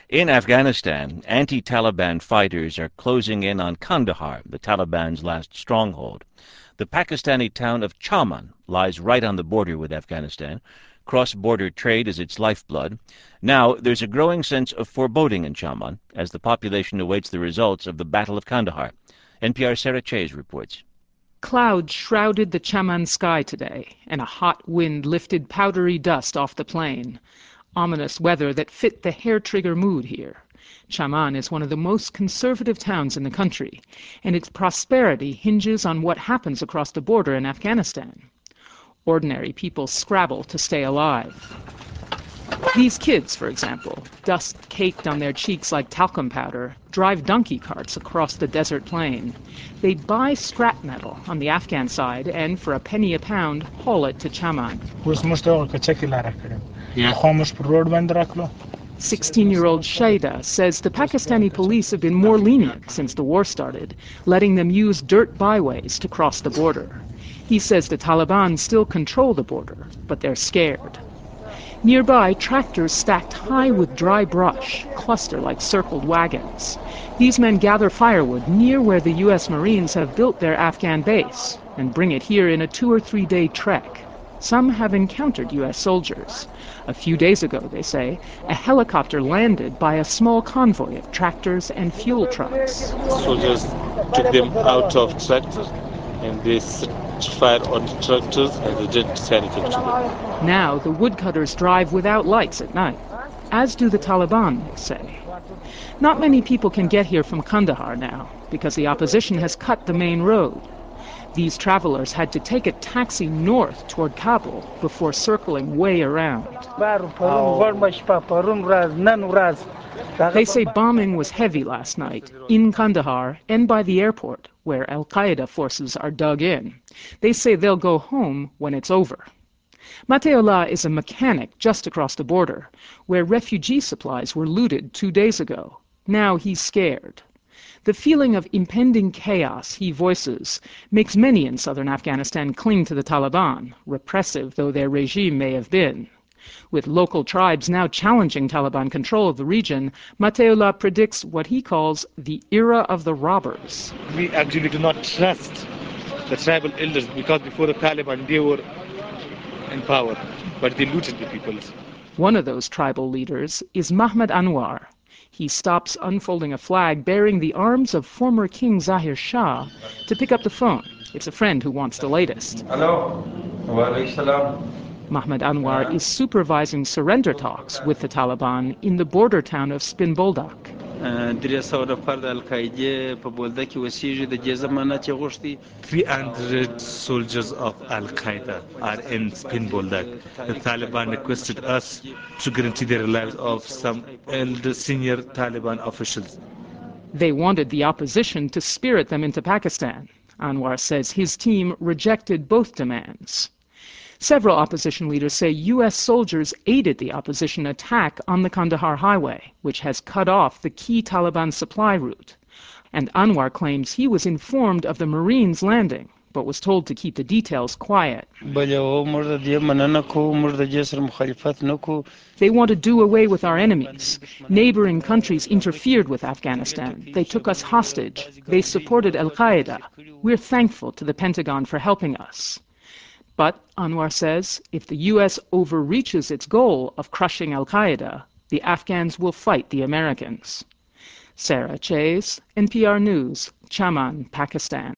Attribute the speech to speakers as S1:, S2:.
S1: In Afghanistan, anti-Taliban fighters are closing in on Kandahar, the Taliban's last stronghold. The Pakistani town of Chaman lies right on the border with Afghanistan. Cross-border trade is its lifeblood. Now, there's a growing sense of foreboding in Chaman as the population awaits the results of the Battle of Kandahar. NPR's Sarah Chase reports.
S2: Clouds shrouded the Chaman sky today, and a hot wind lifted powdery dust off the plain. Ominous weather that fit the hair-trigger mood here. Chaman is one of the most conservative towns in the country, and its prosperity hinges on what happens across the border in Afghanistan. Ordinary people scrabble to stay alive. These kids, for example, dust caked on their cheeks like talcum powder, drive donkey carts across the desert plain. They buy scrap metal on the Afghan side and, for a penny a pound, haul it to Chaman. 16-year-old Shaida says the Pakistani police have been more lenient since the war started, letting them use dirt byways to cross the border. He says the Taliban still control the border, but they're scared. Nearby, tractors stacked high with dry brush cluster like circled wagons. These men gather firewood near where the U.S. Marines have built their Afghan base and bring it here in a 2 or 3 day trek. Some have encountered U.S. soldiers. A few days ago, they say, a helicopter landed by a small convoy of tractors and fuel trucks.
S3: Soldiers took them out of tractors and they fired on the tractors and they didn't say anything to them.
S2: Now the woodcutters drive without lights at night, as do the Taliban, they say. Not many people can get here from Kandahar now because the opposition has cut the main road. These travelers had to take a taxi north toward Kabul before circling way around. They say bombing was heavy last night in Kandahar and by the airport, where al-Qaeda forces are dug in. They say they'll go home when it's over. Mateollah is a mechanic just across the border, where refugee supplies were looted 2 days ago. Now he's scared. The feeling of impending chaos he voices makes many in southern Afghanistan cling to the Taliban, repressive though their regime may have been. With local tribes now challenging Taliban control of the region, Mateollah predicts what he calls the era of the robbers.
S3: We actually do not trust the tribal elders because before the Taliban they were in power, but they looted the people.
S2: One of those tribal leaders is Mahmud Anwar. He stops unfolding a flag bearing the arms of former King Zahir Shah to pick up the phone. It's a friend who wants the latest.
S4: Hello. Wa alaikum salam.
S2: Mahmud Anwar is supervising surrender talks with the Taliban in the border town of Spin Boldak.
S5: 300
S3: soldiers of Al-Qaeda are in Spin Boldak. The Taliban requested us to guarantee their lives of some elder senior Taliban officials.
S2: They wanted the opposition to spirit them into Pakistan. Anwar says his team rejected both demands. Several opposition leaders say U.S. soldiers aided the opposition attack on the Kandahar highway, which has cut off the key Taliban supply route. And Anwar claims he was informed of the Marines landing, but was told to keep the details quiet. They want to do away with our enemies. Neighboring countries interfered with Afghanistan. They took us hostage. They supported al-Qaeda. We're thankful to the Pentagon for helping us. But, Anwar says, if the U.S. overreaches its goal of crushing al-Qaeda, the Afghans will fight the Americans. Sarah Chase, NPR News, Chaman, Pakistan.